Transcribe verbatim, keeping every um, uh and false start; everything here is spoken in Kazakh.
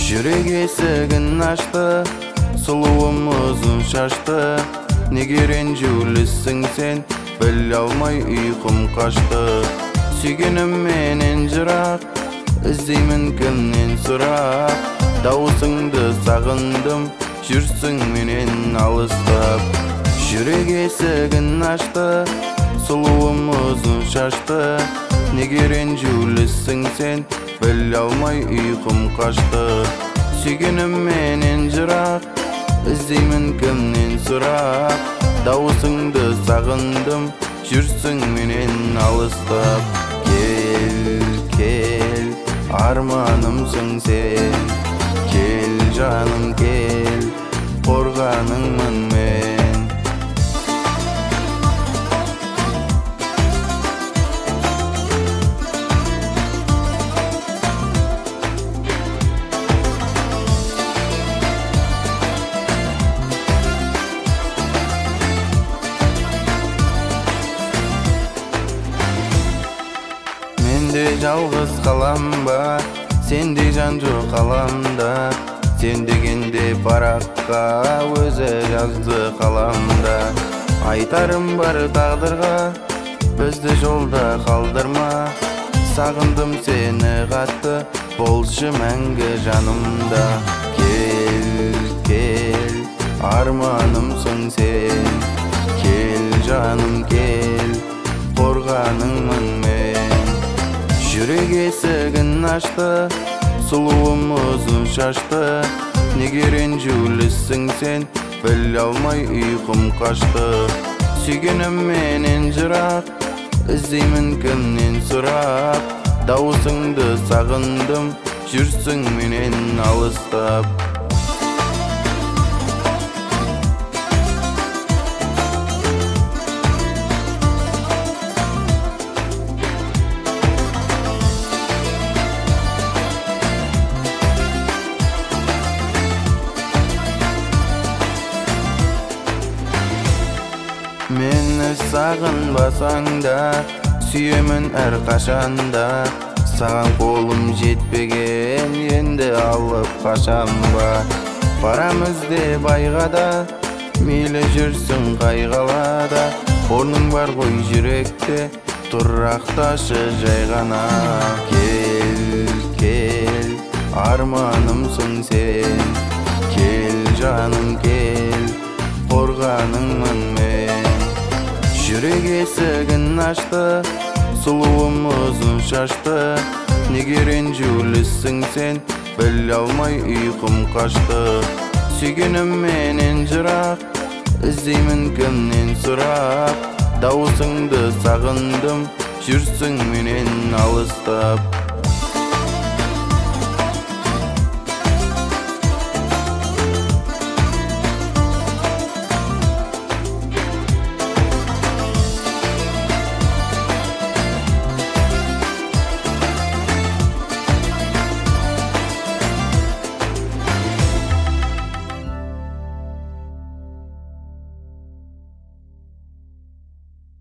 Жүрек есігін ашты, сұлуым ұзын шашты. Неге ренжулісің сен, біле алмай ұйқым қашты. Сүйгенім менен жырақ, іздеймін кімнен сұрақ. Дауысыңды сағындым, жүрсің менен алыстап. Жүрек есігін ашты, сұлуым ұзын шашты. Неге ренжулісің сен, біле алмай ұйқым қашты. Сүйгенім менен жырақ, іздеймін кімнен сұрақ. Дауысыңды сағындым, жүрсің менен алыстап. Кел, кел, арманымсың сен. Кел жаным кел, қорғаныңмын мен. Менде жалғыз қалам ба, сенде жан жоқ қаламда. Сен дегенде параққа өзі жазды қаламда. Айтарым бар тағдырға, бізді жолда қалдырма. Сағындым сені қатты, болшы мәңгі жанымда. Кел, кел, арманымсың сен. Кел жаным кел, қорғаныңмын мен. Жүрек есігін ашты, сұлуым ұзын шашты. Неге ренжулісің сен, біле алмай ұйқым қашты. Сүйгенім менен жырақ, іздеймін кімнен сұрақ. Дауысыңды сағындым, жүрсің менен алыстап. Мені сағынбасаң да, сүйемін әр қашанда. Саған қолым жетпеген, енді алып қашам ба. Барам іздеп айға да, мейлі жүрсің қай қалада. Орның бар ғой жүректе, тұрақташы жай ғана. Кел, кел, арманымсың сен. Кел жаным кел, қорғаныңмын мен. Жүрек есігін ашты, сұлуым ұзын шашты. Неге ренжулісің сен, біле алмай ұйқым қашты. Сүйгенім менен жырақ, іздеймін кімнен сұрақ. Дауысыңды сағындым, жүрсің менен алыстап.